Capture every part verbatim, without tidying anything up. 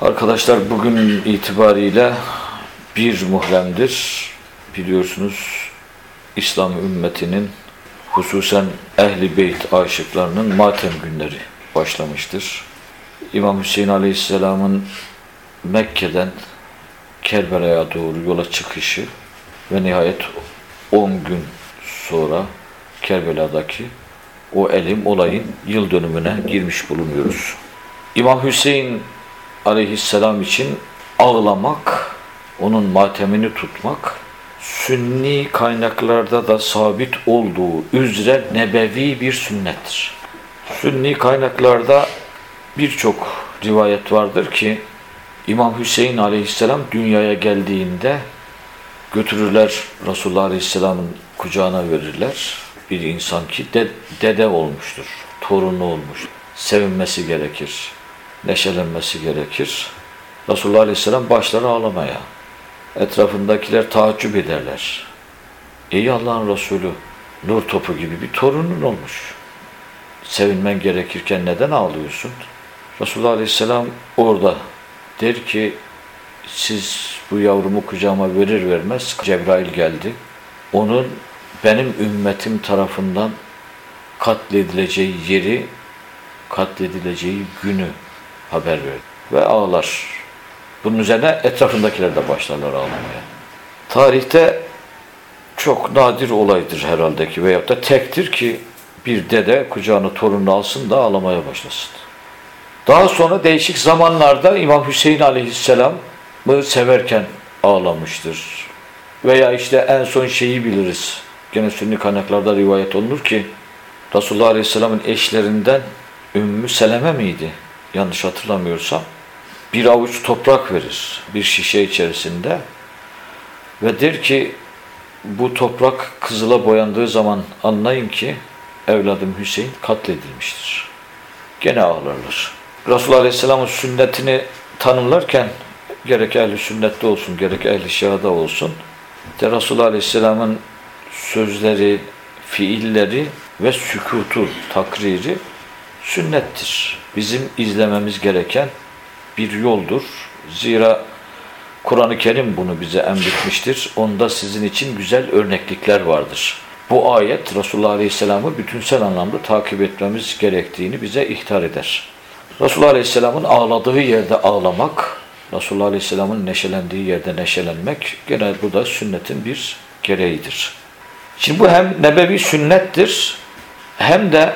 Arkadaşlar bugün itibariyle bir Muharrem'dir. Biliyorsunuz İslam ümmetinin hususen Ehl-i Beyt aşıklarının matem günleri başlamıştır. İmam Hüseyin Aleyhisselam'ın Mekke'den Kerbela'ya doğru yola çıkışı ve nihayet on gün sonra Kerbela'daki o elim olayın yıl dönümüne girmiş bulunuyoruz. İmam Hüseyin Aleyhisselam için ağlamak, onun matemini tutmak, sünni kaynaklarda da sabit olduğu üzere nebevi bir sünnettir. Sünni kaynaklarda birçok rivayet vardır ki İmam Hüseyin Aleyhisselam dünyaya geldiğinde götürürler Resulullah Aleyhisselam'ın kucağına verirler. Bir insan ki de, dede olmuştur, torunu olmuş, sevinmesi gerekir, neşelenmesi gerekir. Resulullah Aleyhisselam başlar ağlamaya. Etrafındakiler taaccüp ederler. Ey Allah'ın Resulü, nur topu gibi bir torunun olmuş. Sevinmen gerekirken neden ağlıyorsun? Resulullah Aleyhisselam orada der ki, siz bu yavrumu kucağıma verir vermez Cebrail geldi. Onun benim ümmetim tarafından katledileceği yeri, katledileceği günü haber verdi. Ve ağlar. Bunun üzerine etrafındakiler de başlarlar ağlamaya. Tarihte çok nadir olaydır herhalde ki veyahut da tektir ki bir dede kucağına torununu alsın da ağlamaya başlasın. Daha sonra değişik zamanlarda İmam Hüseyin Aleyhisselam'ı severken ağlamıştır. Veya işte en son şeyi biliriz. Gene sünni kaynaklarda rivayet olunur ki Resulullah Aleyhisselam'ın eşlerinden Ümmü Seleme miydi? Yanlış hatırlamıyorsam. Bir avuç toprak verir bir şişe içerisinde ve der ki bu toprak kızıla boyandığı zaman anlayın ki evladım Hüseyin katledilmiştir. Gene ağlarlar. Resulullah Aleyhisselam'ın sünnetini tanımlarken gerek ehli sünnette olsun gerek ehli şiada olsun de Resulullah Aleyhisselam'ın sözleri, fiilleri ve sükutu, takriri sünnettir. Bizim izlememiz gereken bir yoldur. Zira Kur'an-ı Kerim bunu bize emretmiştir. Onda sizin için güzel örneklikler vardır. Bu ayet Resulullah Aleyhisselam'ı bütünsel anlamda takip etmemiz gerektiğini bize ihtar eder. Resulullah Aleyhisselam'ın ağladığı yerde ağlamak, Resulullah Aleyhisselam'ın neşelendiği yerde neşelenmek, gene bu da sünnetin bir gereğidir. Şimdi bu hem nebevi sünnettir, hem de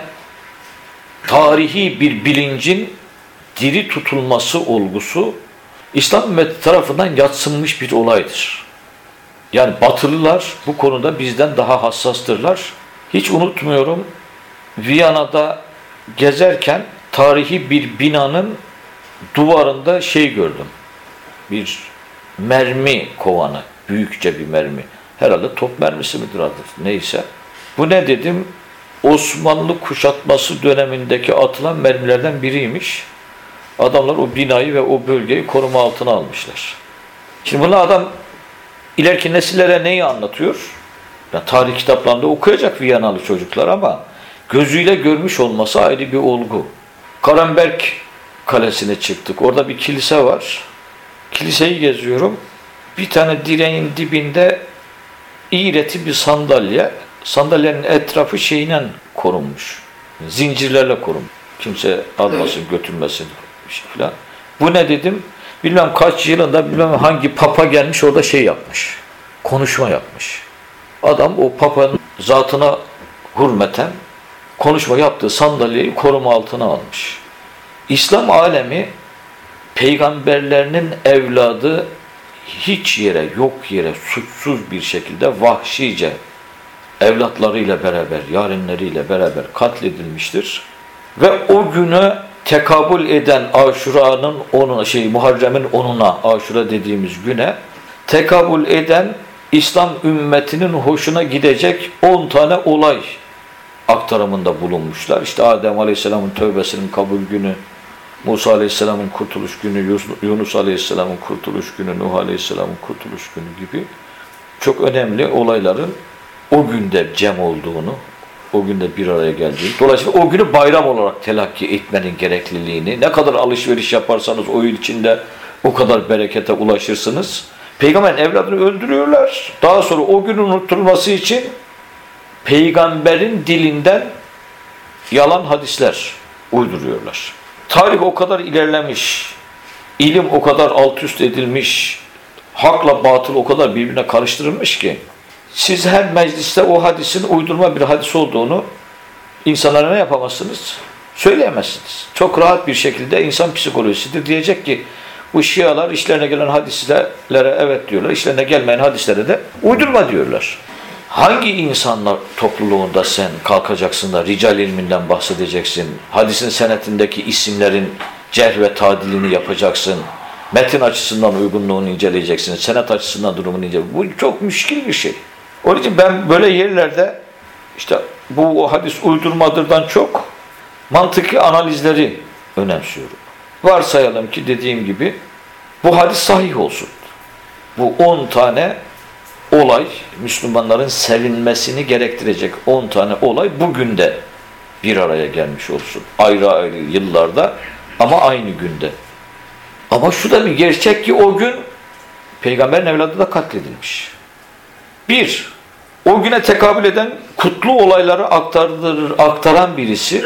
tarihi bir bilincin diri tutulması olgusu İslam ümmeti tarafından yadsınmış bir olaydır. Yani Batılılar bu konuda bizden daha hassastırlar. Hiç unutmuyorum, Viyana'da gezerken tarihi bir binanın duvarında şey gördüm. Bir mermi kovanı, büyükçe bir mermi. Herhalde top mermisi midir adı, neyse. Bu ne dedim? Osmanlı kuşatması dönemindeki atılan mermilerden biriymiş. Adamlar o binayı ve o bölgeyi koruma altına almışlar. Şimdi bunu adam ileriki nesillere neyi anlatıyor? Yani tarih kitaplarında okuyacak Viyanalı çocuklar ama gözüyle görmüş olması ayrı bir olgu. Karenberg Kalesi'ne çıktık. Orada bir kilise var. Kiliseyi geziyorum. Bir tane direğin dibinde iğreti bir sandalye. Sandalyenin etrafı şeyle korunmuş. Zincirlerle korunmuş. Kimse almasın, götürmesin falan. Bu ne dedim? Bilmem kaç yılında bilmem hangi papa gelmiş orada şey yapmış. Konuşma yapmış. Adam o papanın zatına hürmeten konuşma yaptığı sandalyeyi koruma altına almış. İslam alemi peygamberlerinin evladı hiç yere, yok yere, suçsuz bir şekilde vahşice evlatlarıyla beraber, yarenleriyle beraber katledilmiştir. Ve o günü tekabül eden Aşura'nın onu şey Muharrem'in onuna, Aşura dediğimiz güne tekabül eden İslam ümmetinin hoşuna gidecek on tane olay aktarımında bulunmuşlar. İşte Adem Aleyhisselam'ın tövbesinin kabul günü, Musa Aleyhisselam'ın kurtuluş günü, Yunus Aleyhisselam'ın kurtuluş günü, Nuh Aleyhisselam'ın kurtuluş günü gibi çok önemli olayların o günde cem olduğunu, o günde bir araya geldiği. Dolayısıyla o günü bayram olarak telakki etmenin gerekliliğini, ne kadar alışveriş yaparsanız o yıl içinde o kadar berekete ulaşırsınız. Peygamberin evladını öldürüyorlar. Daha sonra o günün unutulması için peygamberin dilinden yalan hadisler uyduruyorlar. Tarih o kadar ilerlemiş, ilim o kadar alt üst edilmiş, hakla batıl o kadar birbirine karıştırılmış ki siz her mecliste o hadisin uydurma bir hadis olduğunu insanlara ne yapamazsınız? Söyleyemezsiniz. Çok rahat bir şekilde insan psikolojisidir. Diyecek ki bu Şialar işlerine gelen hadislere evet diyorlar, işlerine gelmeyen hadislere de uydurma diyorlar. Hangi insanlar topluluğunda sen kalkacaksın da rical ilminden bahsedeceksin, hadisin senetindeki isimlerin cerh ve tadilini yapacaksın, metin açısından uygunluğunu inceleyeceksin, senet açısından durumunu inceleyeceksin. Bu çok müşkil bir şey. Onun için ben böyle yerlerde işte bu o hadis uydurmadırdan çok mantıki analizleri önemsiyorum. Varsayalım ki dediğim gibi bu hadis sahih olsun. Bu on tane olay, Müslümanların sevinmesini gerektirecek on tane olay bugün de bir araya gelmiş olsun. Ayrı ayrı yıllarda ama aynı günde. Ama şu da bir gerçek ki o gün peygamberin evladı da katledilmiş. Bir, o güne tekabül eden kutlu olayları aktarır, aktaran birisi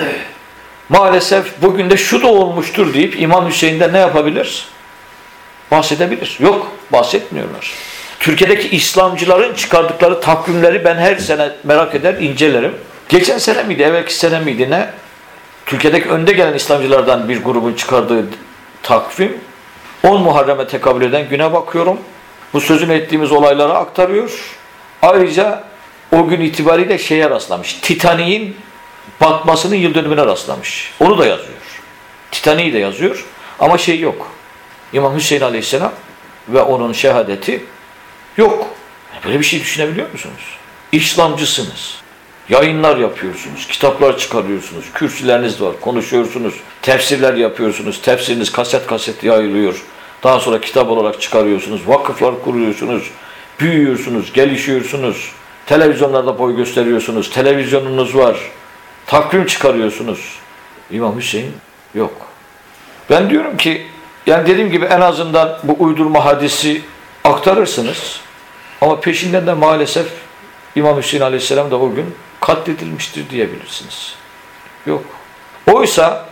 maalesef bugün de şu da olmuştur deyip İmam Hüseyin'den ne yapabilir? Bahsedebilir. Yok, bahsetmiyorlar. Türkiye'deki İslamcıların çıkardıkları takvimleri ben her sene merak eder, incelerim. Geçen sene miydi, evvelki sene miydi ne? Türkiye'deki önde gelen İslamcılardan bir grubun çıkardığı takvim, on Muharrem'e tekabül eden güne bakıyorum. Bu sözünü ettiğimiz olayları aktarıyor. Ayrıca o gün itibariyle şeye rastlamış. Titanik'in batmasının yıl dönümüne rastlamış. Onu da yazıyor. Titanik'i de yazıyor ama şey yok. İmam Hüseyin Aleyhisselam ve onun şehadeti yok. Böyle bir şey düşünebiliyor musunuz? İslamcısınız. Yayınlar yapıyorsunuz, kitaplar çıkarıyorsunuz, kürsüleriniz var, konuşuyorsunuz, tefsirler yapıyorsunuz, tefsiriniz kaset kaset yayılıyor. Daha sonra kitap olarak çıkarıyorsunuz, vakıflar kuruyorsunuz, büyüyorsunuz, gelişiyorsunuz, televizyonlarda boy gösteriyorsunuz, televizyonunuz var, takvim çıkarıyorsunuz. İmam Hüseyin yok. Ben diyorum ki, yani dediğim gibi en azından bu uydurma hadisi aktarırsınız ama peşinden de maalesef İmam Hüseyin Aleyhisselam da o gün katledilmiştir diyebilirsiniz. Yok. Oysa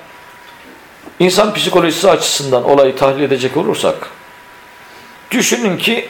insan psikolojisi açısından olayı tahlil edecek olursak düşünün ki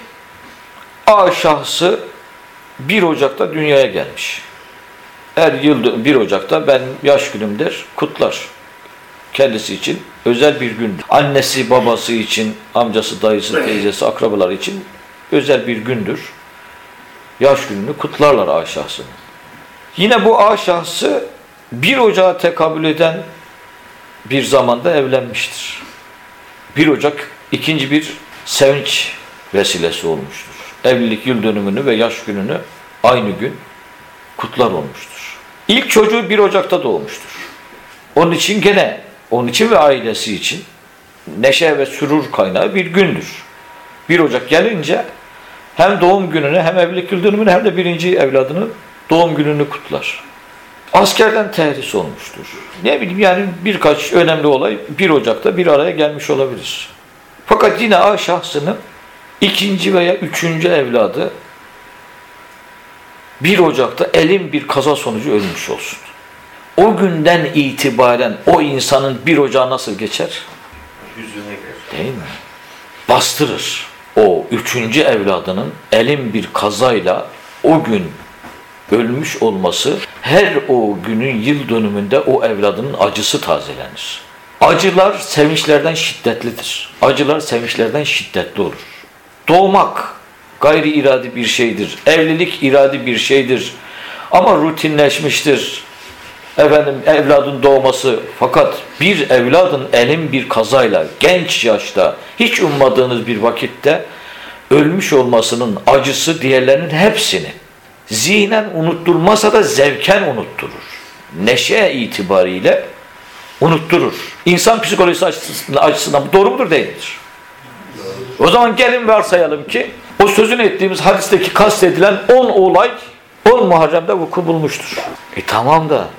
A şahsı bir Ocak'ta dünyaya gelmiş. Her yıl bir Ocak'ta ben yaş günümdür kutlar. Kendisi için özel bir gündür. Annesi, babası için, amcası, dayısı, teyzesi, akrabaları için özel bir gündür. Yaş gününü kutlarlar A şahsını. Yine bu A şahsı bir Ocak'a tekabül eden bir zamanda evlenmiştir. bir Ocak ikinci bir sevinç vesilesi olmuştur. Evlilik yıl dönümünü ve yaş gününü aynı gün kutlar olmuştur. İlk çocuğu bir Ocak'ta doğmuştur. Onun için gene, onun için ve ailesi için neşe ve sürur kaynağı bir gündür. bir Ocak gelince hem doğum gününü hem evlilik yıl dönümünü hem de birinci evladının doğum gününü kutlar. Askerden terhis olmuştur. Ne bileyim yani birkaç önemli olay bir Ocak'ta bir araya gelmiş olabilir. Fakat yine A şahsının ikinci veya üçüncü evladı bir Ocak'ta elin bir kaza sonucu ölmüş olsun. O günden itibaren o insanın bir Ocağı nasıl geçer? Yüzüne geçer. Değil mi? Bastırır. O üçüncü evladının elin bir kazayla o gün ölmüş olması her o günün yıl dönümünde o evladının acısı tazelenir. Acılar sevinçlerden şiddetlidir. Acılar sevinçlerden şiddetli olur. Doğmak gayri iradi bir şeydir. Evlilik iradi bir şeydir. Ama rutinleşmiştir. Efendim evladın doğması, fakat bir evladın elin bir kazayla genç yaşta hiç ummadığınız bir vakitte ölmüş olmasının acısı diğerlerinin hepsini zihnen unutturmasa da zevken unutturur. Neşe itibariyle unutturur. İnsan psikolojisi açısından, açısından bu doğru mudur, değil midir? O zaman gelin varsayalım ki o sözünü ettiğimiz hadisteki kastedilen on olay on Muharrem'de vuku bulmuştur. E tamam da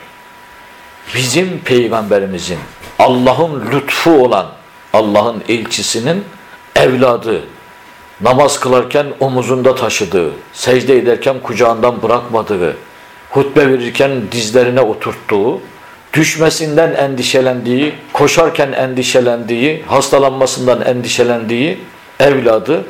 bizim peygamberimizin, Allah'ın lütfu olan Allah'ın elçisinin evladı, namaz kılarken omuzunda taşıdığı, secde ederken kucağından bırakmadığı, hutbe verirken dizlerine oturttuğu, düşmesinden endişelendiği, koşarken endişelendiği, hastalanmasından endişelendiği evladı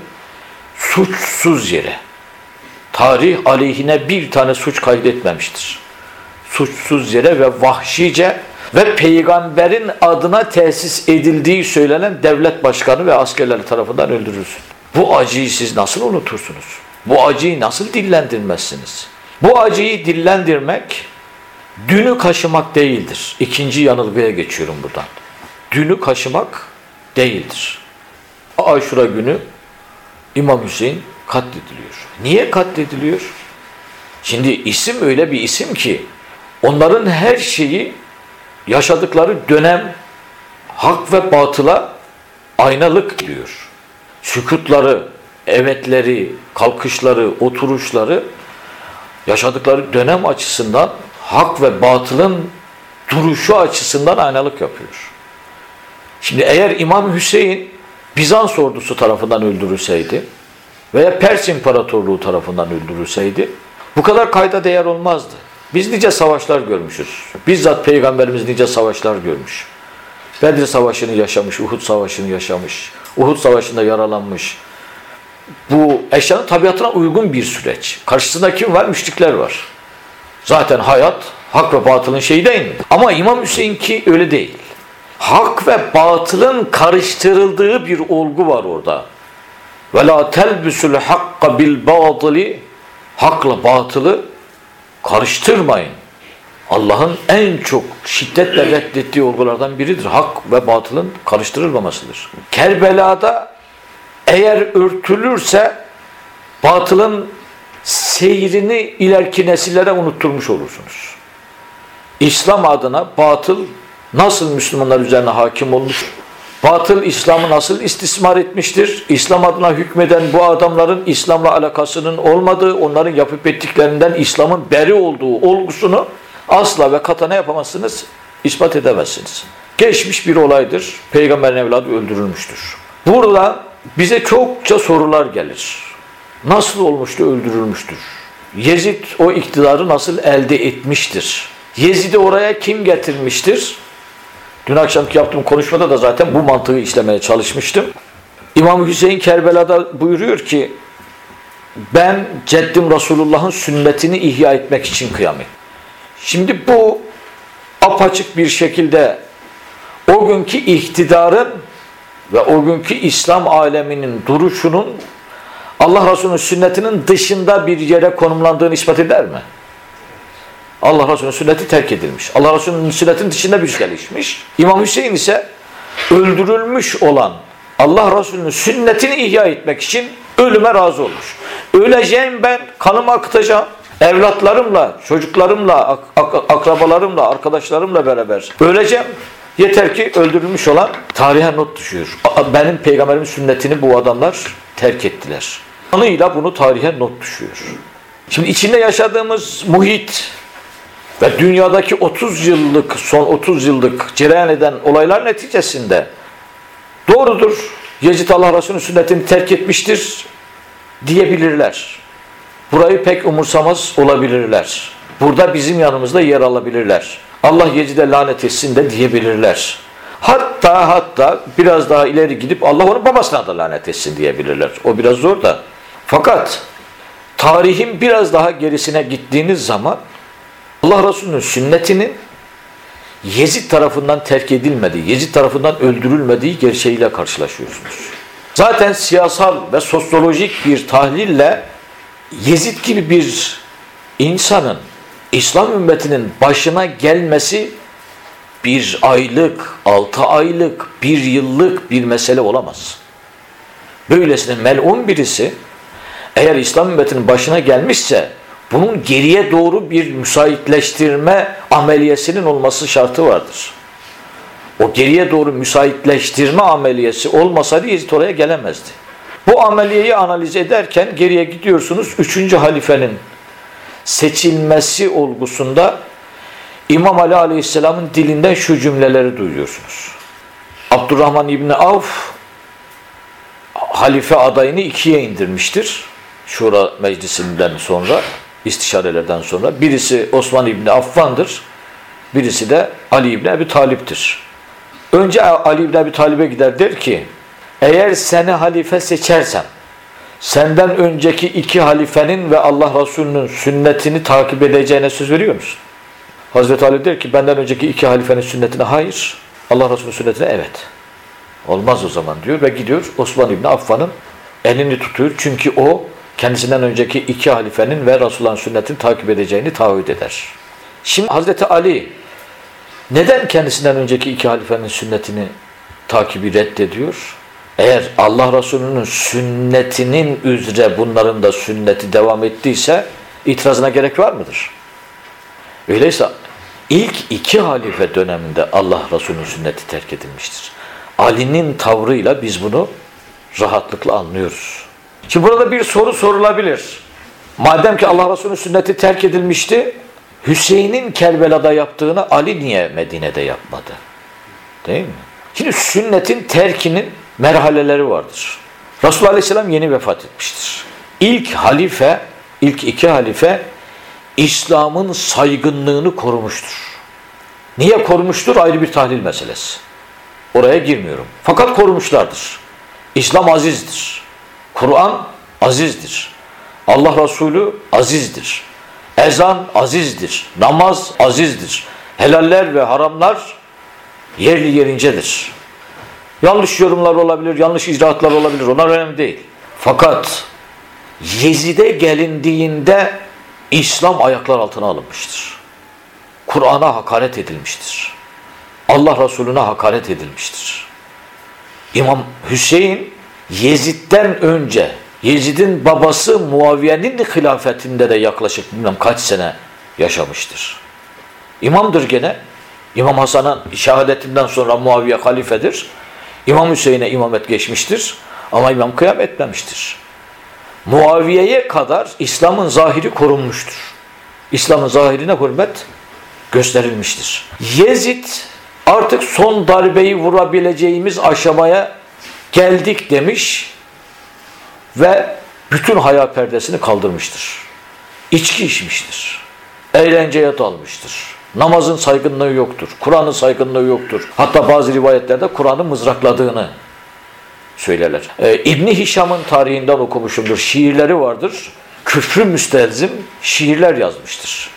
suçsuz yere, tarih aleyhine bir tane suç kaydetmemiştir. Suçsuz yere ve vahşice ve peygamberin adına tesis edildiği söylenen devlet başkanı ve askerleri tarafından öldürülsün. Bu acıyı siz nasıl unutursunuz? Bu acıyı nasıl dillendirmezsiniz? Bu acıyı dillendirmek, dünü kaşımak değildir. İkinci yanılgıya geçiyorum buradan. Dünü kaşımak değildir. Aşura günü İmam Hüseyin katlediliyor. Niye katlediliyor? Şimdi isim öyle bir isim ki onların her şeyi, yaşadıkları dönem hak ve batıla aynalık diyor. Sükutları, evetleri, kalkışları, oturuşları yaşadıkları dönem açısından hak ve batılın duruşu açısından aynalık yapıyor. Şimdi eğer İmam Hüseyin Bizans ordusu tarafından öldürülseydi veya Pers İmparatorluğu tarafından öldürülseydi bu kadar kayda değer olmazdı. Biz nice savaşlar görmüşüz. Bizzat Peygamberimiz nice savaşlar görmüş. Bedir Savaşı'nı yaşamış, Uhud Savaşı'nı yaşamış, Uhud Savaşı'nda yaralanmış. Bu eşyanın tabiatına uygun bir süreç. Karşısında kim var? Müşrikler var. Zaten hayat, hak ve batılın şeyi değil mi? Ama İmam Hüseyin'ki öyle değil. Hak ve batılın karıştırıldığı bir olgu var orada. وَلَا تَلْبِسُ الْحَقَّ بِالْبَاطِلِ Hakla batılı karıştırmayın. Allah'ın en çok şiddetle reddettiği olgulardan biridir. Hak ve batılın karıştırılmamasıdır. Kerbela'da eğer örtülürse batılın seyrini ileriki nesillere unutturmuş olursunuz. İslam adına batıl nasıl Müslümanlar üzerine hakim olmuş? Batıl İslam'ı nasıl istismar etmiştir? İslam adına hükmeden bu adamların İslam'la alakasının olmadığı, onların yapıp ettiklerinden İslam'ın beri olduğu olgusunu asla ve kata ne yapamazsınız? İspat edemezsiniz. Geçmiş bir olaydır. Peygamberin evladı öldürülmüştür. Burada bize çokça sorular gelir. Nasıl olmuştu, öldürülmüştür? Yezid o iktidarı nasıl elde etmiştir? Yezid'i oraya kim getirmiştir? Dün akşamki yaptığım konuşmada da zaten bu mantığı işlemeye çalışmıştım. İmam Hüseyin Kerbela'da buyuruyor ki ben ceddim Resulullah'ın sünnetini ihya etmek için kıyamet. Şimdi bu apaçık bir şekilde o günkü iktidarın ve o günkü İslam aleminin duruşunun Allah Resulü'nün sünnetinin dışında bir yere konumlandığını ispat eder mi? Allah Resulü'nün sünneti terk edilmiş. Allah Resulü'nün sünnetinin dışında bir şey gelişmiş. İmam Hüseyin ise öldürülmüş olan Allah Resulü'nün sünnetini ihya etmek için ölüme razı olmuş. Öleceğim ben, kanımı akıtacağım. Evlatlarımla, çocuklarımla, ak ak akrabalarımla, arkadaşlarımla beraber öleceğim. Yeter ki öldürülmüş olan tarihe not düşüyor. Benim peygamberimin sünnetini bu adamlar terk ettiler. Anıyla bunu tarihe not düşüyor. Şimdi içinde yaşadığımız muhit ve dünyadaki otuz yıllık, son otuz yıllık cereyan eden olaylar neticesinde doğrudur, Yezid Allah Resulü'nün sünnetini terk etmiştir diyebilirler. Burayı pek umursamaz olabilirler. Burada bizim yanımızda yer alabilirler. Allah Yezid'e lanet etsin de diyebilirler. Hatta hatta biraz daha ileri gidip Allah onun babasına da lanet etsin diyebilirler. O biraz zor da. Fakat tarihin biraz daha gerisine gittiğiniz zaman Allah Resulü'nün sünnetinin Yezid tarafından terk edilmediği, Yezid tarafından öldürülmediği gerçeğiyle karşılaşıyorsunuz. Zaten siyasal ve sosyolojik bir tahlille Yezid gibi bir insanın İslam ümmetinin başına gelmesi bir aylık, altı aylık, bir yıllık bir mesele olamaz. Böylesine melun birisi eğer İslam ümmetinin başına gelmişse bunun geriye doğru bir müsaitleştirme ameliyesinin olması şartı vardır. O geriye doğru müsaitleştirme ameliyesi olmasaydı Yezid oraya gelemezdi. Bu ameliyeyi analiz ederken geriye gidiyorsunuz. Üçüncü halifenin seçilmesi olgusunda İmam Ali Aleyhisselam'ın dilinden şu cümleleri duyuyorsunuz. Abdurrahman İbni Avf halife adayını ikiye indirmiştir. Şura meclisinden sonra, istişarelerden sonra. Birisi Osman İbni Affan'dır. Birisi de Ali İbni Ebi Talip'tir. Önce Ali İbni Ebi Talip'e gider, der ki eğer seni halife seçersem senden önceki iki halifenin ve Allah Resulü'nün sünnetini takip edeceğine söz veriyor musun? Hazreti Ali der ki benden önceki iki halifenin sünnetine hayır, Allah Resulü'nün sünnetine evet. Olmaz o zaman diyor ve gidiyor Osman İbni Affan'ın elini tutuyor. Çünkü o kendisinden önceki iki halifenin ve Resulullah'ın sünnetini takip edeceğini taahhüt eder. Şimdi Hazreti Ali neden kendisinden önceki iki halifenin sünnetini takibi reddediyor? Eğer Allah Resulü'nün sünnetinin üzere bunların da sünneti devam ettiyse itirazına gerek var mıdır? Öyleyse ilk iki halife döneminde Allah Resulü'nün sünneti terk edilmiştir. Ali'nin tavrıyla biz bunu rahatlıkla anlıyoruz. Şimdi burada bir soru sorulabilir. Madem ki Allah Resulü'nün sünneti terk edilmişti, Hüseyin'in Kerbela'da yaptığını Ali niye Medine'de yapmadı? Değil mi? Şimdi sünnetin terkinin merhaleleri vardır. Resulullah Aleyhisselam yeni vefat etmiştir. İlk halife, ilk iki halife İslam'ın saygınlığını korumuştur. Niye korumuştur? Ayrı bir tahlil meselesi. Oraya girmiyorum. Fakat korumuşlardır. İslam azizdir. Kur'an azizdir. Allah Resulü azizdir. Ezan azizdir. Namaz azizdir. Helaller ve haramlar yerli yerincedir. Yanlış yorumlar olabilir, yanlış icraatlar olabilir. Onlar önemli değil. Fakat Yezid'e gelindiğinde İslam ayaklar altına alınmıştır. Kur'an'a hakaret edilmiştir. Allah Resulüne hakaret edilmiştir. İmam Hüseyin Yezid'den önce, Yezid'in babası Muaviye'nin hilafetinde de yaklaşık bilmem kaç sene yaşamıştır. İmamdır gene. İmam Hasan'ın şehadetinden sonra Muaviye halifedir. İmam Hüseyin'e imamet geçmiştir. Ama imam kıyam etmemiştir. Muaviye'ye kadar İslam'ın zahiri korunmuştur. İslam'ın zahirine hürmet gösterilmiştir. Yezid artık son darbeyi vurabileceğimiz aşamaya geldik demiş ve bütün hayal perdesini kaldırmıştır. İçki içmiştir. Eğlenceye dalmıştır. Namazın saygınlığı yoktur. Kur'an'ın saygınlığı yoktur. Hatta bazı rivayetlerde Kur'an'ı mızrakladığını söylerler. Ee, İbn-i Hişam'ın tarihinden okumuşumdur. Şiirleri vardır. Küfrü müstelzim şiirler yazmıştır.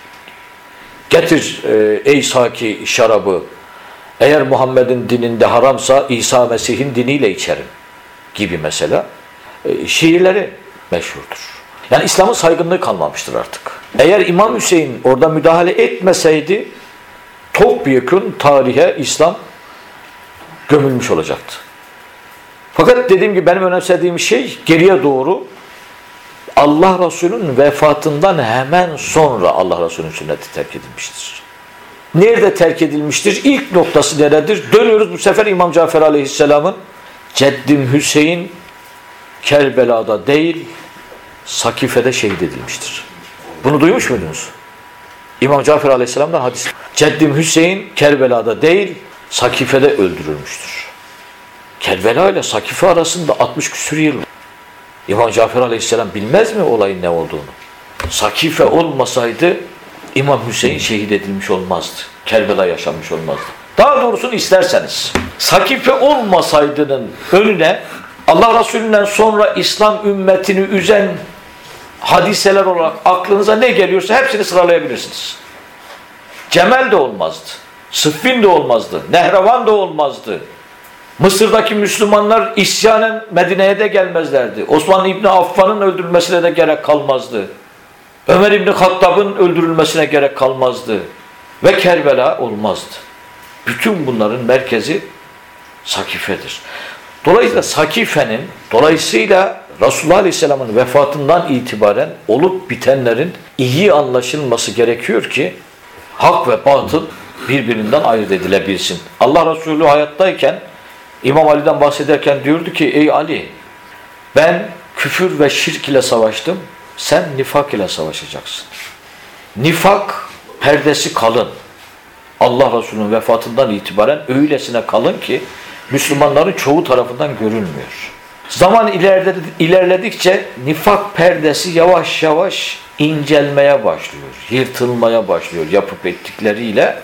Getir e, ey saki şarabı. Eğer Muhammed'in dininde haramsa İsa Mesih'in diniyle içerim gibi mesela. E, şiirleri meşhurdur. Yani İslam'ın saygınlığı kalmamıştır artık. Eğer İmam Hüseyin orada müdahale etmeseydi topyekun tarihe İslam gömülmüş olacaktı. Fakat dediğim gibi benim önemsediğim şey geriye doğru Allah Resulü'nün vefatından hemen sonra Allah Resulü'nün sünneti terk edilmiştir. Nerede terk edilmiştir? İlk noktası neredir? Dönüyoruz bu sefer İmam Cafer Aleyhisselam'ın Ceddim Hüseyin Kerbela'da değil Sakife'de şehit edilmiştir. Bunu duymuş muydunuz? İmam Cafer Aleyhisselam'dan hadis. Ceddim Hüseyin Kerbela'da değil Sakife'de öldürülmüştür. Kerbela ile Sakife arasında altmış küsur yıl. İmam Cafer Aleyhisselam bilmez mi olayın ne olduğunu? Sakife olmasaydı İmam Hüseyin şehit edilmiş olmazdı. Kerbela yaşanmış olmazdı. Daha doğrusunu isterseniz Sakife olmasaydının önüne Allah Resulü'nden sonra İslam ümmetini üzen hadiseler olarak aklınıza ne geliyorsa hepsini sıralayabilirsiniz. Cemel de olmazdı. Sıffin de olmazdı. Nehrevan da olmazdı. Mısır'daki Müslümanlar isyanen Medine'ye de gelmezlerdi. Osman İbni Affan'ın öldürülmesine de gerek kalmazdı. Ömer İbni Hattab'ın öldürülmesine gerek kalmazdı. Ve Kerbela olmazdı. Bütün bunların merkezi Sakife'dir. Dolayısıyla Sakife'nin, dolayısıyla Resulullah Aleyhisselam'ın vefatından itibaren olup bitenlerin iyi anlaşılması gerekiyor ki hak ve batıl birbirinden ayırt edilebilsin. Allah Resulü hayattayken İmam Ali'den bahsederken diyordu ki ey Ali ben küfür ve şirk ile savaştım, sen nifak ile savaşacaksın. nifak perdesi kalın. Allah Resulü'nün vefatından itibaren öylesine kalın ki Müslümanların çoğu tarafından görülmüyor. Zaman ilerledi, ilerledikçe nifak perdesi yavaş yavaş incelmeye başlıyor, yırtılmaya başlıyor yapıp ettikleriyle.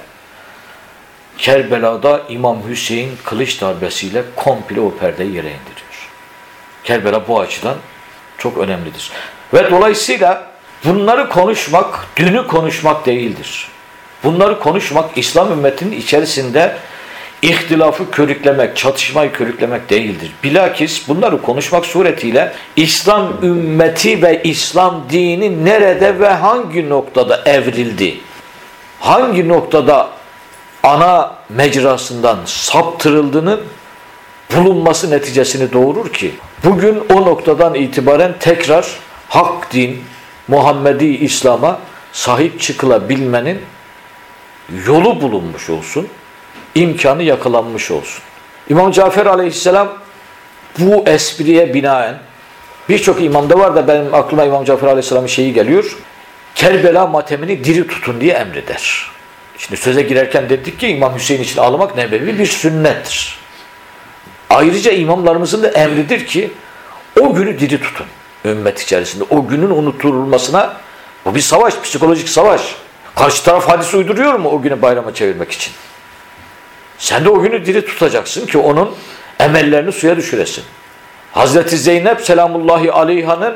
Kerbela'da İmam Hüseyin kılıç darbesiyle komple o perdeyi yere indiriyor. Kerbela bu açıdan çok önemlidir. Ve dolayısıyla bunları konuşmak, dünü konuşmak değildir. Bunları konuşmak İslam ümmetinin içerisinde ihtilafı körüklemek, çatışmayı körüklemek değildir. Bilakis bunları konuşmak suretiyle İslam ümmeti ve İslam dini nerede ve hangi noktada evrildi? Hangi noktada ana mecrasından saptırıldığının bulunması neticesini doğurur ki bugün o noktadan itibaren tekrar hak din, Muhammedi İslam'a sahip çıkılabilmenin yolu bulunmuş olsun, imkanı yakalanmış olsun. İmam Cafer Aleyhisselam bu espriye binaen, birçok imamda var da benim aklıma İmam Cafer Aleyhisselam'ın şeyi geliyor, Kerbela matemini diri tutun diye emreder. Şimdi söze girerken dedik ki İmam Hüseyin için ağlamak nebevi bir sünnettir. Ayrıca imamlarımızın da emridir ki o günü diri tutun ümmet içerisinde. O günün unutulmasına, bu bir savaş, psikolojik savaş. Karşı taraf hadis uyduruyor mu o günü bayrama çevirmek için? Sen de o günü diri tutacaksın ki onun emellerini suya düşüresin. Hazreti Zeynep selamullahi aleyhanın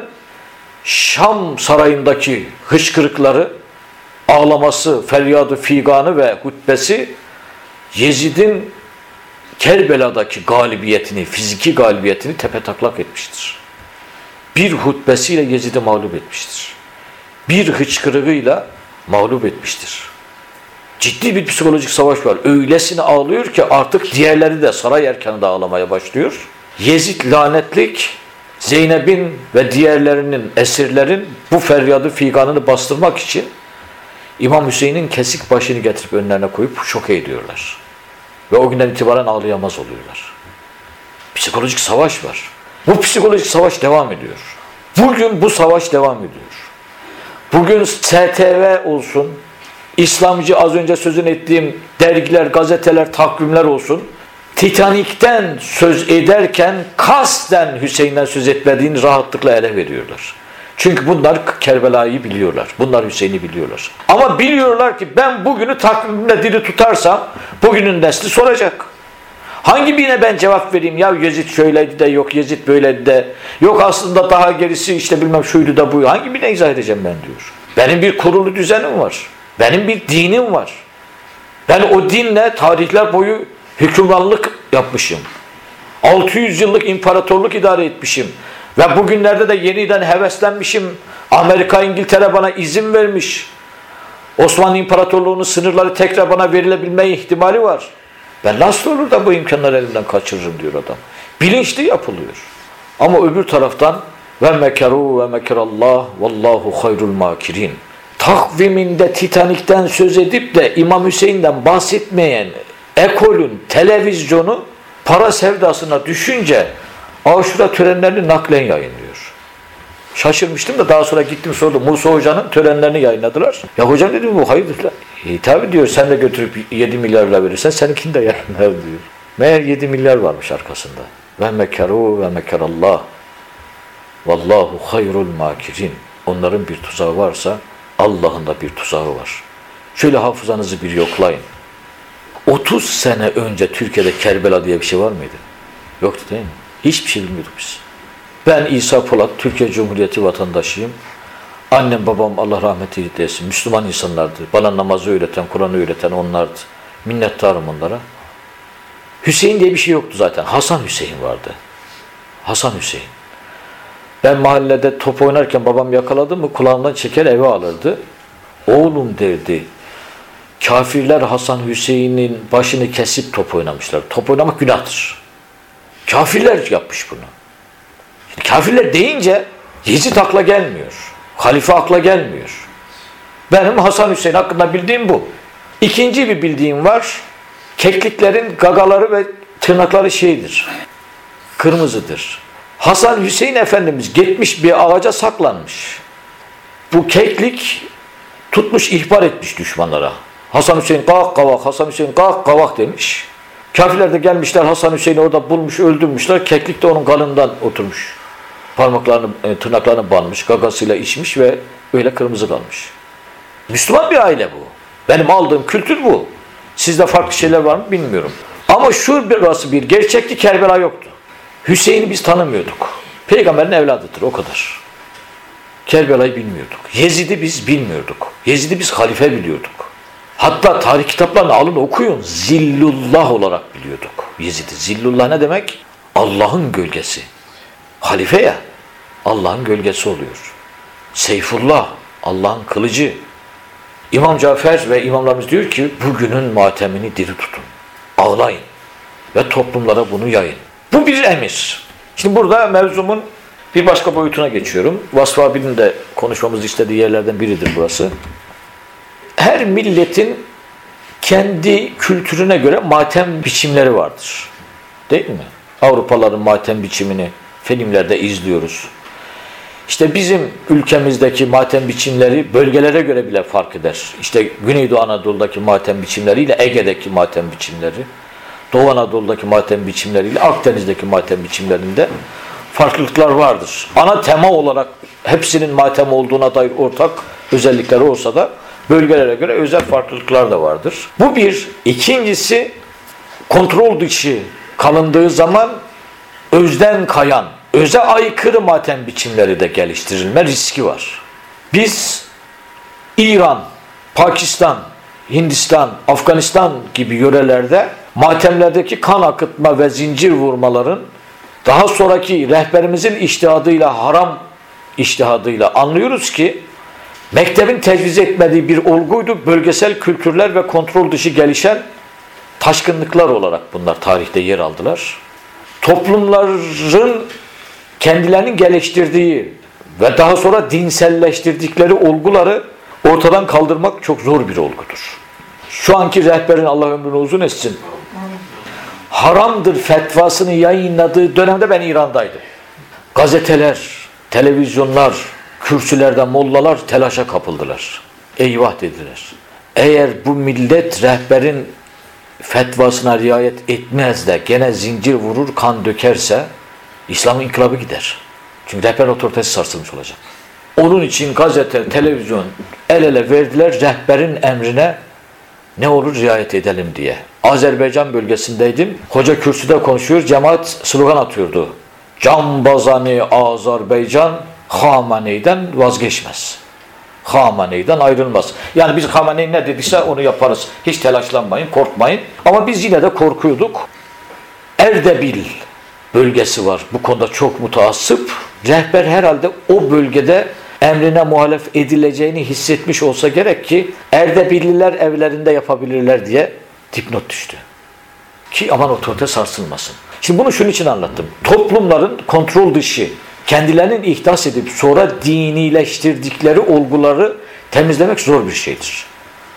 Şam sarayındaki hıçkırıkları, ağlaması, feryadı, figanı ve hutbesi Yezid'in Kerbela'daki galibiyetini, fiziki galibiyetini tepetaklak etmiştir. Bir hutbesiyle Yezid'i mağlup etmiştir. Bir hıçkırığıyla mağlup etmiştir. Ciddi bir psikolojik savaş var. Öylesine ağlıyor ki artık diğerleri de saray erkanında ağlamaya başlıyor. Yezid lanetlik Zeynep'in ve diğerlerinin, esirlerin bu feryadı, figanını bastırmak için İmam Hüseyin'in kesik başını getirip önlerine koyup şoke ediyorlar. Ve o günden itibaren ağlayamaz oluyorlar. Psikolojik savaş var. Bu psikolojik savaş devam ediyor. Bugün bu savaş devam ediyor. Bugün S T V olsun, İslamcı az önce sözünü ettiğim dergiler, gazeteler, takvimler olsun, Titanik'ten söz ederken kasten Hüseyin'den söz etmediğini rahatlıkla ele veriyorlar. Çünkü bunlar Kerbela'yı biliyorlar. Bunlar Hüseyin'i biliyorlar. Ama biliyorlar ki ben bugünü takvimle diri tutarsam bugünün nesli soracak. Hangi birine ben cevap vereyim? Ya Yezid şöyleydi de, yok Yezid böyleydi de, yok aslında daha gerisi işte bilmem şuydu da bu. Hangi birine izah edeceğim ben diyor. Benim bir kurulu düzenim var. Benim bir dinim var. Ben o dinle tarihler boyu hükümranlık yapmışım. altı yüz yıllık imparatorluk idare etmişim. Ve bugünlerde de yeniden heveslenmişim. Amerika, İngiltere bana izin vermiş. Osmanlı İmparatorluğu'nun sınırları tekrar bana verilebilme ihtimali var. Ben nasıl olur da bu imkanları elimden kaçırırım diyor adam. Bilinçli yapılıyor. Ama öbür taraftan ve mekeru ve mekerallah vallahu hayrul makirin. Takviminde Titanik'ten söz edip de İmam Hüseyin'den bahsetmeyen ekolün televizyonu para sevdasına düşünce Aşura törenlerini naklen yayınlıyor. Şaşırmıştım da daha sonra gittim sordum. Musa Hoca'nın törenlerini yayınladılar. Ya hocam dedim bu hayırdır lan? E, tabi diyor sen de götürüp yedi milyarla verirsen seninkini de yayınlar diyor. Meğer yedi milyar varmış arkasında. Ve mekeru ve mekerallah. Vallahu hayrul makirin. Onların bir tuzağı varsa Allah'ın da bir tuzağı var. Şöyle hafızanızı bir yoklayın. otuz sene önce Türkiye'de Kerbela diye bir şey var mıydı? Yoktu değil mi? Hiçbir şey bilmiyorduk biz. Ben İsa Polat, Türkiye Cumhuriyeti vatandaşıyım. Annem babam Allah rahmet eylesin. Müslüman insanlardı. Bana namazı öğreten, Kur'an'ı öğreten onlardı. Minnettarım onlara. Hüseyin diye bir şey yoktu zaten. Hasan Hüseyin vardı. Hasan Hüseyin. Ben mahallede top oynarken babam yakaladı mı kulağımdan çeker eve alırdı. Oğlum derdi. Kafirler Hasan Hüseyin'in başını kesip top oynamışlar. Top oynamak günahtır. Kafirler yapmış bunu. Şimdi kafirler deyince Yezid akla gelmiyor. Halife akla gelmiyor. Benim Hasan Hüseyin hakkında bildiğim bu. İkinci bir bildiğim var. Kekliklerin gagaları ve tırnakları şeydir. Kırmızıdır. Hasan Hüseyin Efendimiz gitmiş bir ağaca saklanmış. Bu keklik Tutmuş ihbar etmiş düşmanlara. Hasan Hüseyin kalk kavak, Hasan Hüseyin kalk kavak demiş. Kafirler de gelmişler, Hasan Hüseyin'i orada bulmuş, öldürmüşler. Keklik de onun kanından oturmuş. Parmaklarını, tırnaklarını banmış, gagasıyla içmiş ve öyle kırmızı kalmış. Müslüman bir aile bu. Benim aldığım kültür bu. Sizde farklı şeyler var mı bilmiyorum. Ama şu burası bir gerçekti, Kerbela yoktu. Hüseyin'i biz tanımıyorduk. Peygamberin evladıdır, o kadar. Kerbela'yı bilmiyorduk. Yezid'i biz bilmiyorduk. Yezid'i biz halife biliyorduk. Hatta tarih kitaplarını alın okuyun. Zillullah olarak biliyorduk Yezid'i. Zillullah ne demek? Allah'ın gölgesi. Halife ya, Allah'ın gölgesi oluyor. Seyfullah, Allah'ın kılıcı. İmam Cafer ve imamlarımız diyor ki bugünün matemini diri tutun. Ağlayın ve toplumlara bunu yayın. Bu bir emir. Şimdi burada mevzumun bir başka boyutuna geçiyorum. Vasfı abinin de konuşmamızı istediği yerlerden biridir burası. Her milletin kendi kültürüne göre matem biçimleri vardır. Değil mi? Avrupalıların matem biçimini filmlerde izliyoruz. İşte bizim ülkemizdeki matem biçimleri bölgelere göre bile fark eder. İşte Güneydoğu Anadolu'daki matem biçimleriyle Ege'deki matem biçimleri, Doğu Anadolu'daki matem biçimleriyle Akdeniz'deki matem biçimlerinde farklılıklar vardır. Ana tema olarak hepsinin matem olduğuna dair ortak özellikleri olsa da bölgelere göre özel farklılıklar da vardır. Bu bir. İkincisi, kontrol dışı kalındığı zaman özden kayan, öze aykırı matem biçimleri de geliştirilme riski var. Biz İran, Pakistan, Hindistan, Afganistan gibi yörelerde matemlerdeki kan akıtma ve zincir vurmaların daha sonraki rehberimizin içtihadıyla, haram içtihadıyla anlıyoruz ki mektebin tecviz etmediği bir olguydu. Bölgesel kültürler ve kontrol dışı gelişen taşkınlıklar olarak bunlar tarihte yer aldılar. Toplumların kendilerinin geliştirdiği ve daha sonra dinselleştirdikleri olguları ortadan kaldırmak çok zor bir olgudur. Şu anki rehberin Allah ömrünü uzun etsin, haramdır fetvasını yayınladığı dönemde ben İran'daydım. Gazeteler, televizyonlar, kürsülerde mollalar telaşa kapıldılar. Eyvah dediler. Eğer bu millet rehberin fetvasına riayet etmez de gene zincir vurur, kan dökerse İslam'ın inkılabı gider. Çünkü rehber otoritesi sarsılmış olacak. Onun için gazete, televizyon el ele verdiler rehberin emrine, ne olur riayet edelim diye. Azerbaycan bölgesindeydim. Hoca kürsüde konuşuyor, cemaat slogan atıyordu. Cambazani Azerbaycan Hamenei'den vazgeçmez. Hamenei'den ayrılmaz. Yani biz Hamenei ne dediyse onu yaparız. Hiç telaşlanmayın, korkmayın. Ama biz yine de korkuyorduk. Erdebil bölgesi var. Bu konuda çok mutaassıp. Rehber herhalde o bölgede emrine muhalef edileceğini hissetmiş olsa gerek ki Erdebilliler evlerinde yapabilirler diye dipnot düştü. Ki aman otorite sarsılmasın. Şimdi bunu şunun için anlattım. Toplumların kontrol dışı, kendilerinin ihdas edip sonra dinileştirdikleri olguları temizlemek zor bir şeydir.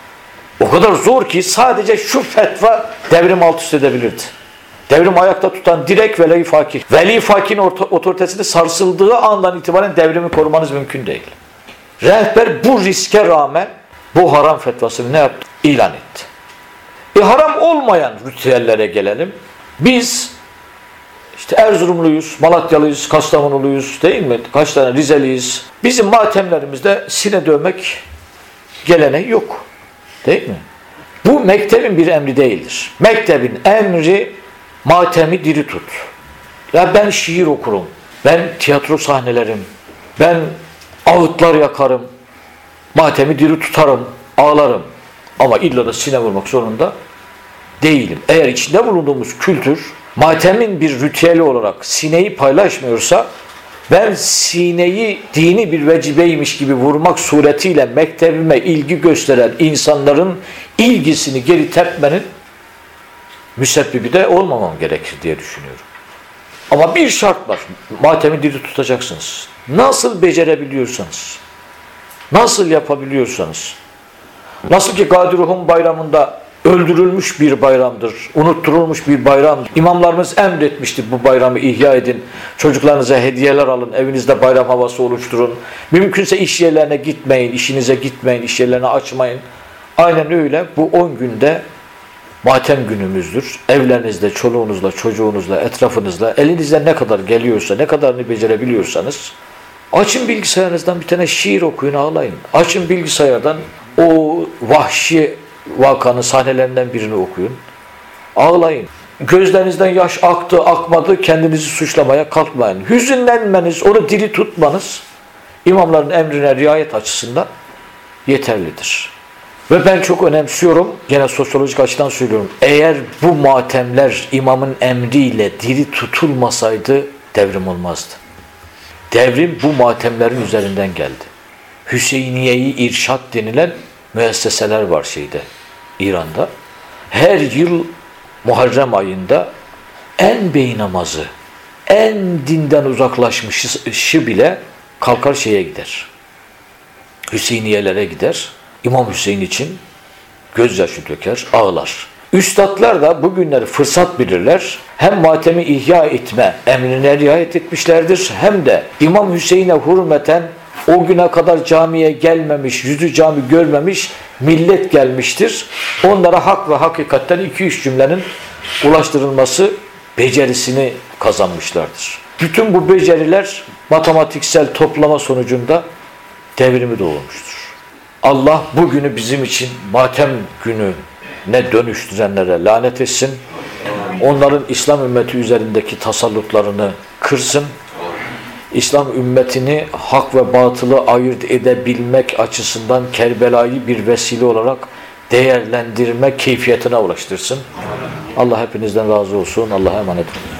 O kadar zor ki sadece şu fetva devrim alt üst edebilirdi. Devrim ayakta tutan direkt veli fakir. Veli fakirin otoritesini sarsıldığı andan itibaren devrimi korumanız mümkün değil. Rehber bu riske rağmen bu haram fetvasını ne yaptı? İlan etti. E haram olmayan ritüellere gelelim. Biz işte Erzurumluyuz, Malatyalıyız, Kastamonuluyuz değil mi? Kaç tane Rizeliyiz. Bizim matemlerimizde sine dövmek geleneği yok. Değil mi? Bu mektebin bir emri değildir. Mektebin emri matemi diri tut. Ya ben şiir okurum, ben tiyatro sahnelerim, ben ağıtlar yakarım, matemi diri tutarım, ağlarım. Ama illa da sine vurmak zorunda değilim. Eğer içinde bulunduğumuz kültür matemin bir ritüeli olarak sineyi paylaşmıyorsa ben sineyi dini bir vecibeymiş gibi vurmak suretiyle mektebime ilgi gösteren insanların ilgisini geri tepmenin müsebbibi de olmamam gerekir diye düşünüyorum. Ama bir şart var. Matemi diri tutacaksınız. Nasıl becerebiliyorsanız, nasıl yapabiliyorsanız, nasıl ki Gadiruhum bayramında öldürülmüş bir bayramdır, unutturulmuş bir bayramdır. İmamlarımız emretmişti bu bayramı ihya edin, çocuklarınıza hediyeler alın, evinizde bayram havası oluşturun. Mümkünse iş yerlerine gitmeyin, işinize gitmeyin, iş yerlerini açmayın. Aynen öyle bu on günde matem günümüzdür. Evlerinizde, çoluğunuzla, çocuğunuzla, etrafınızla, elinizden ne kadar geliyorsa, ne kadarını becerebiliyorsanız, açın bilgisayarınızdan bir tane şiir okuyun, ağlayın. Açın bilgisayardan o vahşi vakanın sahnelerinden birini okuyun, ağlayın. Gözlerinizden yaş aktı, akmadı, kendinizi suçlamaya kalkmayın. Hüzünlenmeniz, onu diri tutmanız, imamların emrine riayet açısından yeterlidir. Ve ben çok önemsiyorum, gene sosyolojik açıdan söylüyorum, eğer bu matemler imamın emriyle diri tutulmasaydı devrim olmazdı. Devrim bu matemlerin üzerinden geldi. Hüseyiniye-i İrşad denilen müesseseler var şeyde, İran'da. Her yıl Muharrem ayında en bey namazı, en dinden uzaklaşmışı bile kalkar şeye gider. Hüseyiniyelere gider. İmam Hüseyin için gözyaşı döker, ağlar. Üstadlar da bugünleri fırsat bilirler. Hem matemi ihya etme emrine riayet etmişlerdir, hem de İmam Hüseyin'e hürmeten o güne kadar camiye gelmemiş, yüzü cami görmemiş millet gelmiştir. Onlara hak ve hakikatten iki üç cümlenin ulaştırılması becerisini kazanmışlardır. Bütün bu beceriler matematiksel toplama sonucunda devrimi doğurmuştur. Allah bugünü bizim için matem gününe dönüştürenlere lanet etsin. Onların İslam ümmeti üzerindeki tasallutlarını kırsın. İslam ümmetini hak ve batılı ayırt edebilmek açısından Kerbela'yı bir vesile olarak değerlendirme keyfiyetine ulaştırsın. Allah hepinizden razı olsun. Allah'a emanet olun.